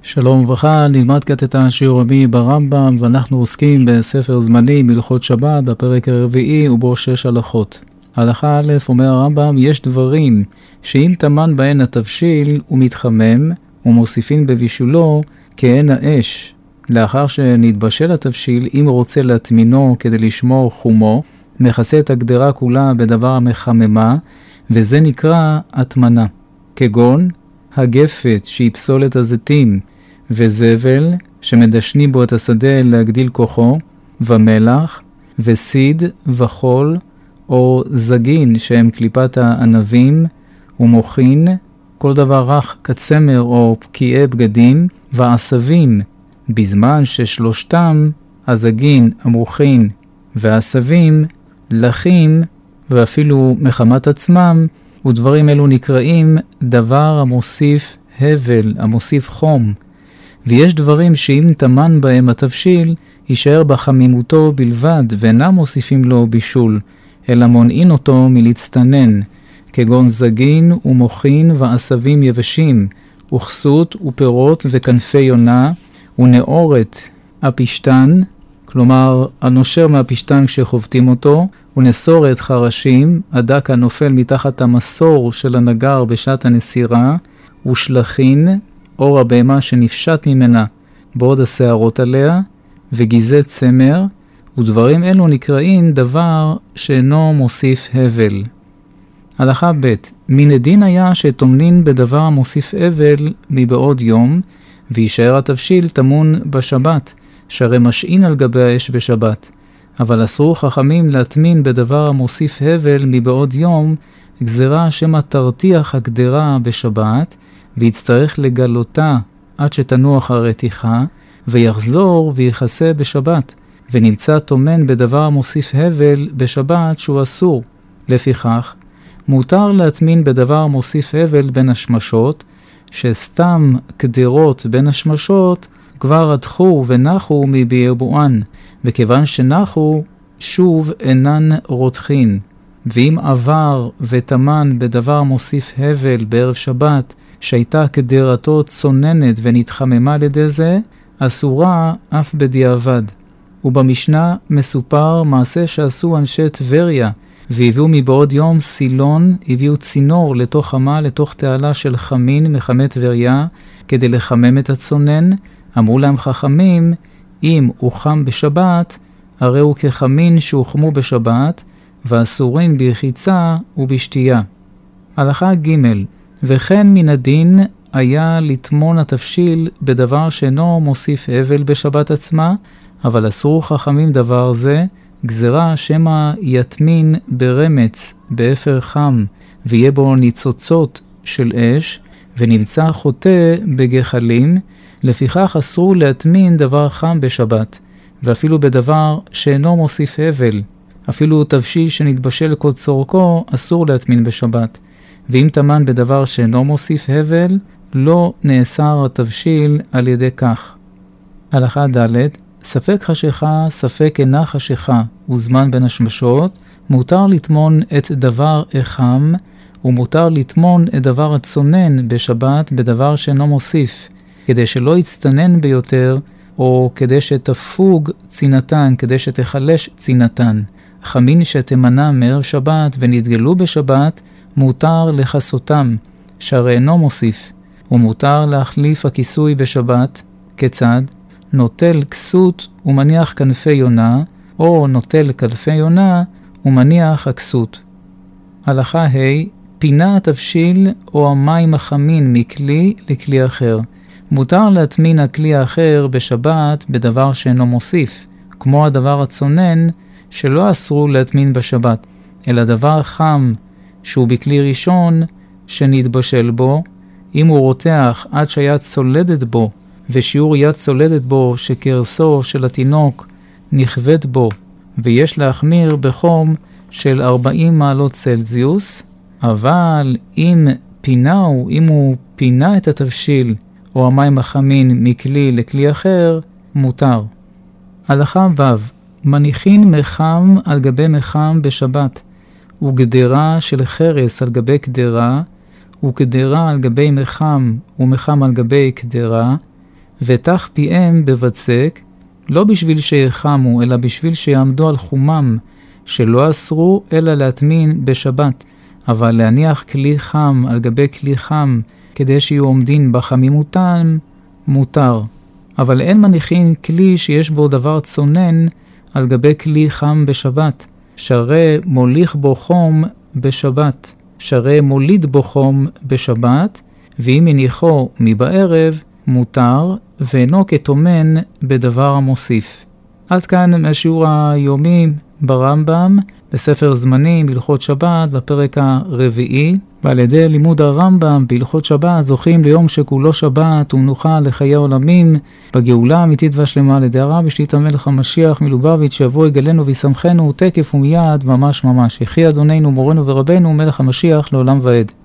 שלום וברכה, נלמד כעת את השיעור רבי ברמב"ם, ואנחנו עוסקים בספר זמנים, הלכות שבת, בפרק הרביעי ובו 6 הלכות. הלכה א', אומר הרמב"ם, יש דברים שאם טמן בהן התבשיל הוא מתחמם ומוסיפין בבישולו כעין האש. לאחר שנתבשל התבשיל, אם רוצה להטמינו כדי לשמור חומו, מכסה את הגדרה כולה בדבר המחממה, וזה נקרא הטמנה. כגון הגפת שהיא פסולת הזיתים, וזבל שמדשנים בו את השדה להגדיל כוחו, ומלח, וסיד, וחול, או זגין שהם קליפת הענבים, ומוכין, כל דבר רך כצמר או פקיעי בגדים, ועשבים, בזמן ששלושתם, הזגין, המוכין, והעשבים, לחים, ואפילו מחמת עצמם, ודברים אלו נקראים דבר המוסיף הבל, המוסיף חום. ויש דברים שאם טמן בהם התבשיל, יישאר בחמימותו בלבד, ואינם מוסיפים לו בישול, אלא מונעין אותו מלהצטנן, כגון זגין ומוכין ועשבים יבשים, וכסות ופירות וכנפי יונה, ונאורת הפשטן, כלומר הנושר מהפשטן כשחובטים אותו, ונסורת חרשים, הדק הנופל מתחת המסור של הנגר בשעת הנסירה, ושלחין, אור הבהמה שנפשט ממנה בעוד השערות עליה, וגיזי צמר, ודברים אלו נקראים דבר שאינו מוסיף הבל. הלכה ב' מן הדין היה שטומנין בדבר המוסיף הבל מבעוד יום, וישאר התבשיל טמון בשבת, שהרי משעין על גבי האש בשבת. אבל אסרו חכמים להטמין בדבר המוסיף הבל מבעוד יום, גזרה שמא תרתיח הגדרה בשבת, ויצטרך לגלותה עד שתנוח הרתיחה, ויחזור ויחסה בשבת, ונמצא טומן בדבר המוסיף הבל בשבת שהוא אסור. לפיכך, מותר להטמין בדבר מוסיף הבל בין השמשות, שסתם קדרות בין השמשות כבר רתחו ונחו מבירבוען, וכיוון שנחו שוב אינן רותחין. ואם עבר וטמן בדבר מוסיף הבל בערב שבת, שהייתה קדרתו צוננת ונתחממה על ידי זה, אסורה אף בדיעבד. ובמשנה מסופר מעשה שעשו אנשי טבריה, והביאו מבעוד יום סילון, הביאו צינור לתוך חמה, לתוך תעלה של חמין מחמי טבריה, כדי לחמם את הצונן. אמרו להם חכמים, אם הוא חם בשבת, הרי הוא כחמין שהוחמו בשבת, ואסורים ברחיצה ובשתייה. הלכה ג' וכן מן הדין היה לטמון התבשיל בדבר שאינו מוסיף הבל בשבת עצמה, אבל אסרו חכמים דבר זה, גזרה שמא יטמין ברמץ באפר חם, ויהיה בו ניצוצות של אש, ונמצא חוטא בגחלים, לפיכך אסרו להטמין דבר חם בשבת, ואפילו בדבר שאינו מוסיף הבל. אפילו תבשיל שנתבשל כל צורכו אסור להטמין בשבת. ואם טמן בדבר שאינו מוסיף הבל, לא נאסר התבשיל על ידי כך. הלכה ד' ספק חשיכה, ספק אינה חשיכה, וזמן בין השמשות, מותר לטמון את דבר החם, ומותר לטמון את דבר הצונן בשבת בדבר שאינו מוסיף, כדי שלא יצטנן ביותר, או כדי שתפוג צינתן, כדי שתחלש צינתן. חמין שתמנע מערב שבת ונתגלו בשבת, מותר לחסותם, שהרי אינו מוסיף, ומותר להחליף הכיסוי בשבת. כיצד? נוטל כסות ומניח כנפי יונה, או נוטל כנפי יונה ומניח הכסות. הלכה ה' פינה התבשיל או המים החמין מכלי לכלי אחר. מותר להטמין הכלי האחר בשבת בדבר שאינו מוסיף, כמו הדבר הצונן שלא אסרו להטמין בשבת, אלא דבר חם שהוא בכלי ראשון שנתבשל בו, אם הוא רותח עד שהיד צולדת בו, ושיעור יד צולדת בו שקרסו של התינוק נכבד בו, ויש להחמיר בחום של 40 מעלות צלזיוס, אבל אם הוא פינה את התבשיל או המים החמין מכלי לכלי אחר, מותר. הלכה ו' מניחין מחם על גבי מחם בשבת, וגדרה של חרס על גבי קדרה, וקדרה על גבי מחם ומחם על גבי קדרה, ותח פיהם בבצק, לא בשביל שיחמו, אלא בשביל שיעמדו על חומם, שלא אסרו אלא להטמין בשבת, אבל להניח כלי חם על גבי כלי חם, כדי שיהיו עומדים בחמימותם, מותר. אבל אין מניחים כלי שיש בו דבר צונן על גבי כלי חם בשבת, שהרי מוליך בו חום בשבת, שהרי מוליד בו חום בשבת, ואם הניחו מבערב, מותר, ואינו כתומן בדבר המוסיף. עד כאן השיעור היומי ברמב"ם, בספר זמנים, בהלכות שבת, בפרק הרביעי, ועל ידי לימוד הרמב"ם בהלכות שבת זוכים ליום שכולו שבת ומנוחה לחיי עולמים, בגאולה האמיתית והשלמה על ידי הרב ושליט המלך המשיח מלובביץ' שיבוא יגלנו וישמחנו תקף ומיד ממש ממש. יחי אדוננו מורנו ורבנו מלך המשיח לעולם ועד.